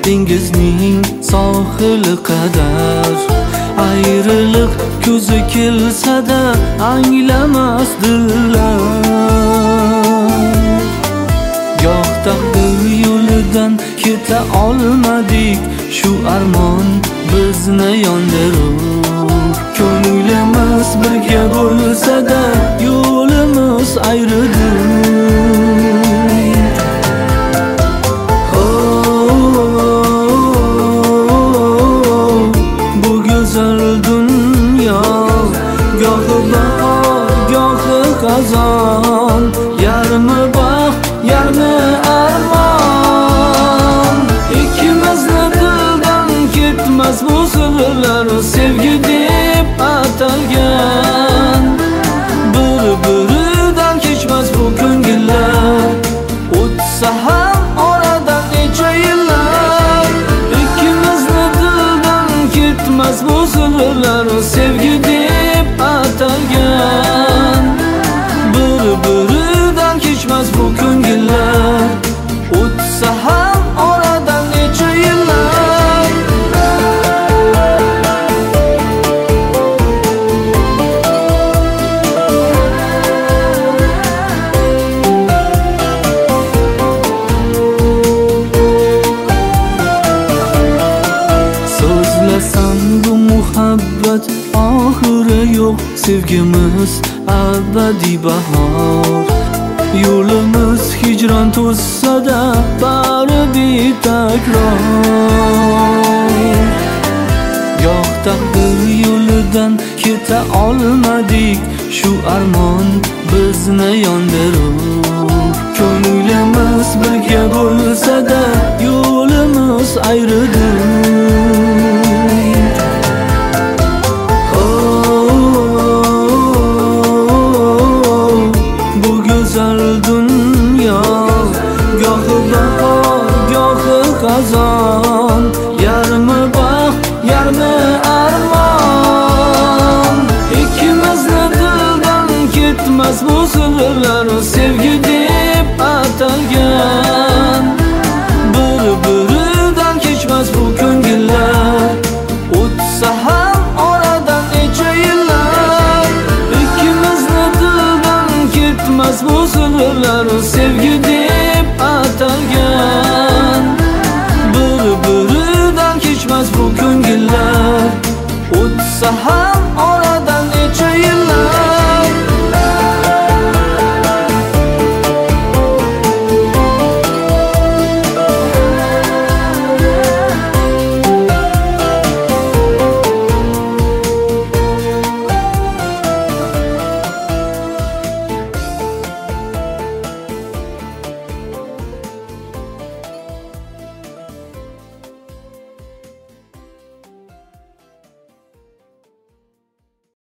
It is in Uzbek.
dengizning sohili qadar. Ayriliq ko'zi kelsa-da anglamas dillar. Goh taqdir yo'lidan keta olmadik, shu armon bizni yondirur. Ko'nglimiz birga bo'lsa-da yo'limiz ayridir. Bu go'zal dunyo gohi bahor, gohi xazon, yarmi baxt, yarmi armon. Ikkimizni dildan ketmas bu sirlar, sevgi deb atalgan. Bir-biridan kechmas bu ko'ngillar, o'tsa ham oradan necha yillar. Ikkimizni dildan ketmas bu sirlar, sevgi deb atalgan. Bir-biridan kechmas bu ko'ngillar, o'tsa ham oradan necha yillar. So'zlasam bu muhabbat oxiri yo'q, sevgimiz abadiy bahor. Yo'limiz hijron to'ssa-da bari betakror. Goh taqdir yo'lidan keta olmadik, shu armon bizni yondirur. Ko'nglimiz birga bo'lsa-da yo'limiz ayridir. Bu go'zal dunyo gohi bahor, gohi xazon, yarmi baxt, yarmi armon. Ikkimizni dildan ketmas bu sirlar, sevgi deb atalgan.